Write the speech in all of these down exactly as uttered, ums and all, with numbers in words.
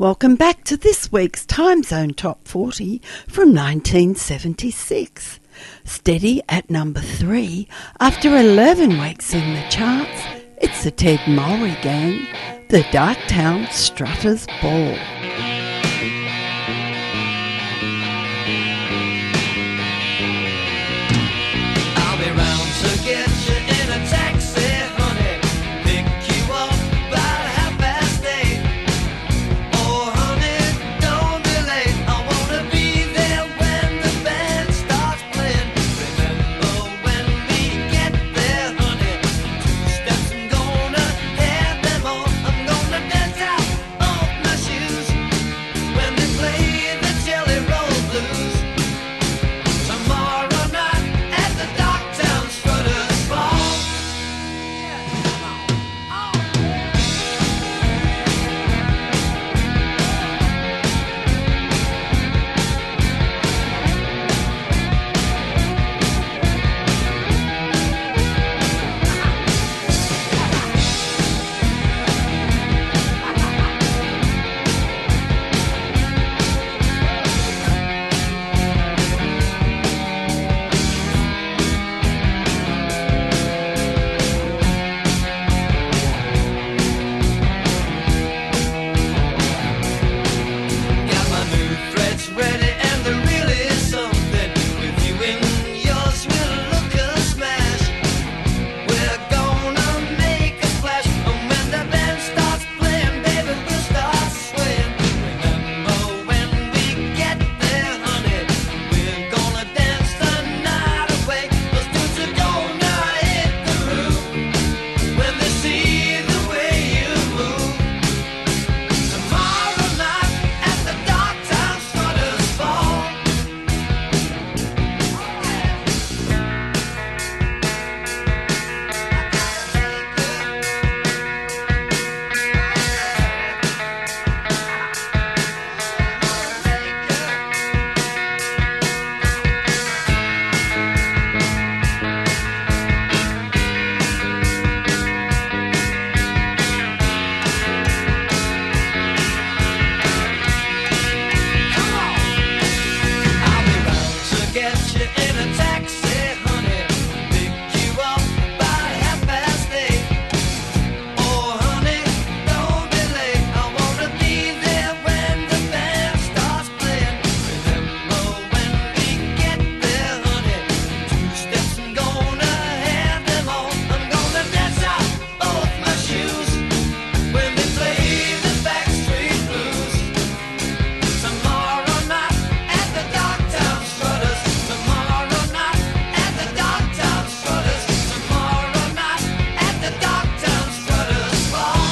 Welcome back to this week's Time Zone Top forty from nineteen seventy-six. Steady at number three after eleven weeks in the charts, it's the Ted Mowry Gang, the Darktown Strutters Ball. I'll be round to get you in a taxi, honey, pick you up about half past eight. Oh, honey, don't be late, I wanna be there when the band starts playing. Remember when we get there, honey, two steps, I'm gonna have them all. I'm gonna dance out of my shoes when they play the Jelly Roll Blues. Tomorrow night at the Darktown Strutters Ball. Got my new threads ready and there really is something. With you in yours we'll look a smash. We're gonna make a splash, and when the band starts playing, baby, we'll start swaying. Remember when we get there, honey, we're gonna dance the night away. Those dudes are gonna hit the roof when they see the way you move. Tomorrow night at the Darktown Strutters Ball. Come on! I'll be round to get you in a taxi, honey, pick you up about half past eight. Oh, honey, don't be late, I wanna be there when the band starts playing. Remember when we get there, honey, two steps, I'm gonna have them all. I'm gonna dance out both my shoes when they play the Backstreet Blues. Tomorrow night at the Darktown Strutters. Tomorrow night at the Darktown Strutters. Tomorrow night at the Darktown Strutters Ball.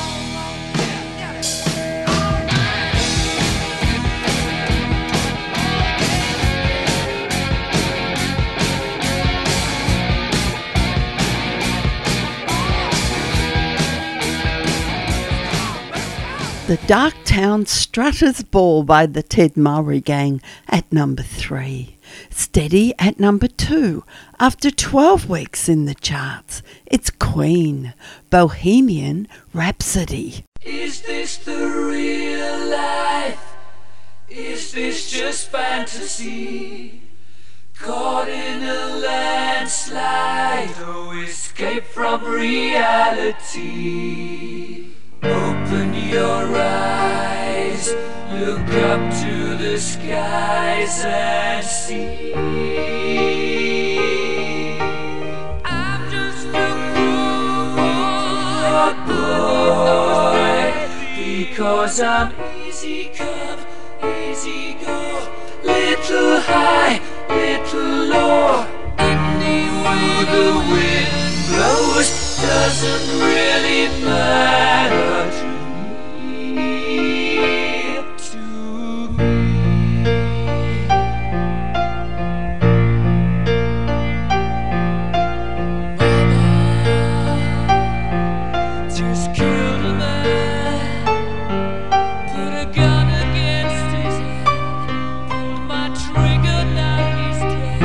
The Darktown Strutters Ball by the Ted Mowry Gang at number three. Steady at number two after twelve weeks in the charts. It's Queen, Bohemian Rhapsody. Is this the real life? Is this just fantasy? Caught in a landslide, no escape from reality. Open your eyes, look up to the skies and see. I'm just a poor boy, because I'm easy come, easy go, little high, little low. Any way the wind blows doesn't really matter to me, to me. Mama just killed a man, put a gun against his head, pulled my trigger, now he's dead.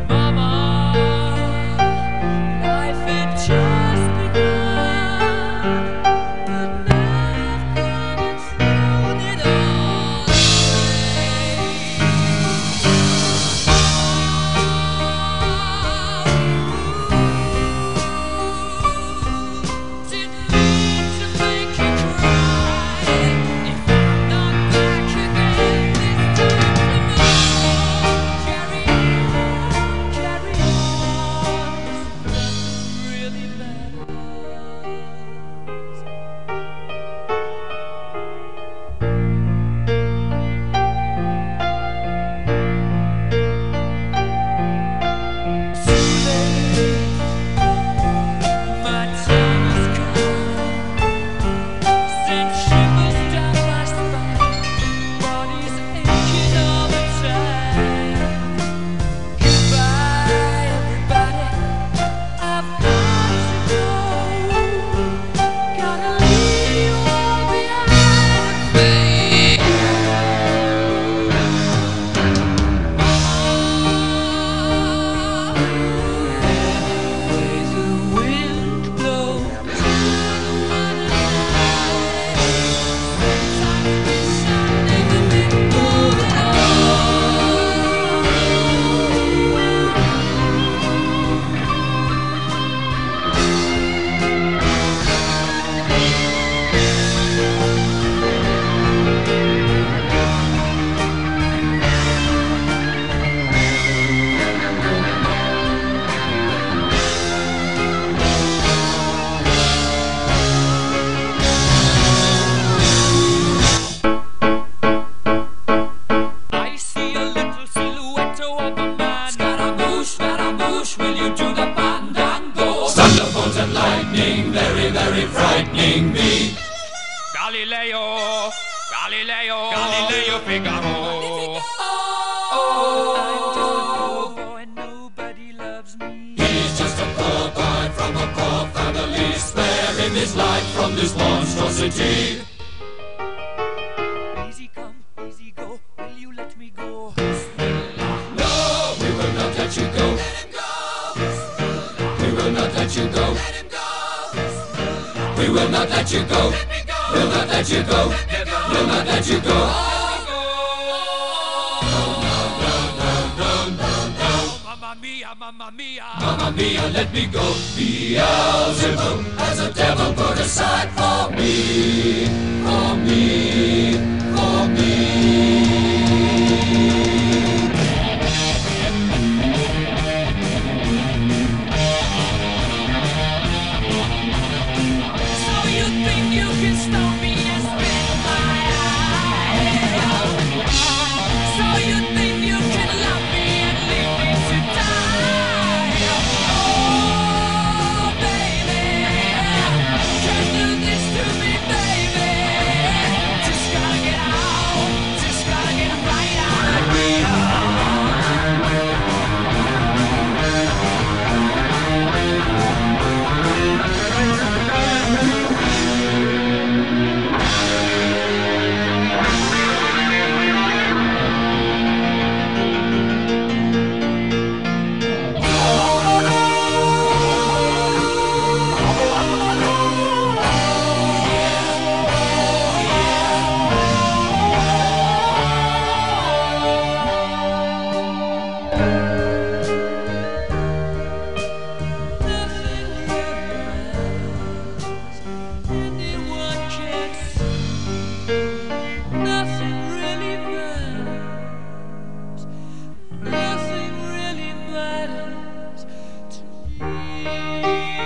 Mama, life had just begun. Figaro, Galileo, Galileo Figaro. Oh, I'm just a poor boy and nobody loves me. He's just a poor boy from a poor family. Spare him his life from this monstrosity. Easy come, easy go, will you let me go? No, we will not let you go. Let him go. We will not let you go. Let him go. We will not let you go. Let me go. We'll not let you go. We'll not let you go. Mamma mia, mamma mia. Mamma mia, let me go. Beelzebub has a devil put aside for me, for me, for me. So you think you can stop me and spit my eye? So you think you can love me and leave me to die? Oh, baby, can't do this to me, baby. Just gotta get out, just gotta get right out of here. Nothing anyone can see. Nothing really matters. Nothing really matters to me.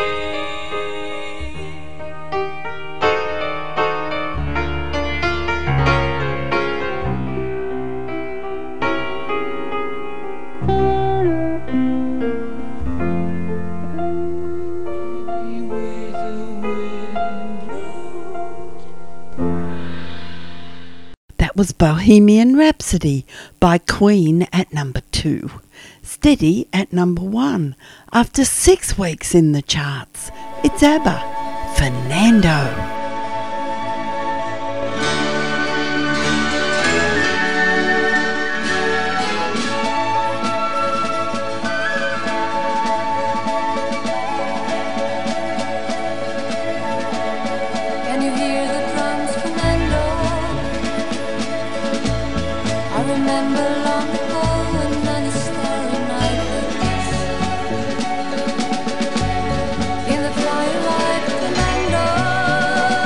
Any way the wind blows. That was Bohemian Rhapsody by Queen at number two. Steady at number one. After six weeks in the charts, it's ABBA, Fernando. Can you hear the drums, Fernando? I remember long ago when a starry night like this. In the twilight, Fernando,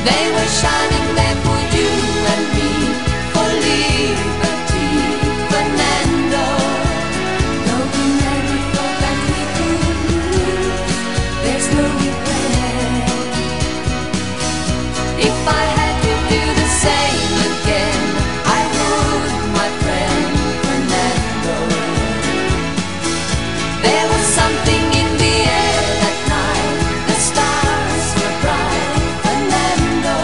They were shining there for you and me, for liberty, Fernando. Though we never thought that we could lose, there's no regret. If I had to do the same again, I would, my friend Fernando. There was something in the air that night, the stars were bright, Fernando.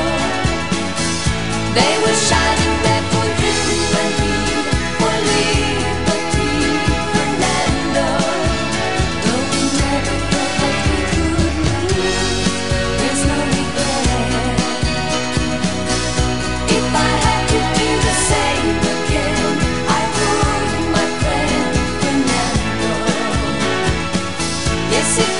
They were shining there for you and me, for liberty, Fernando. Though we never thought that we could lose, there's no regret. If I had to do the same again, I would, my friend Fernando. Yes, if